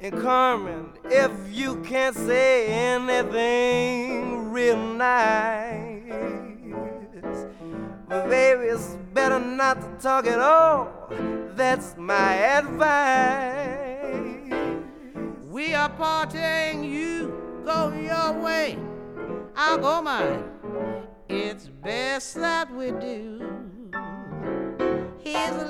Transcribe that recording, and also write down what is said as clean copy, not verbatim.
And Carmen, if you can't say anything real nice, but baby, it's better not to talk at all. That's my advice. We are partying, you go your way, I'll go mine. It's best that we do. Here's a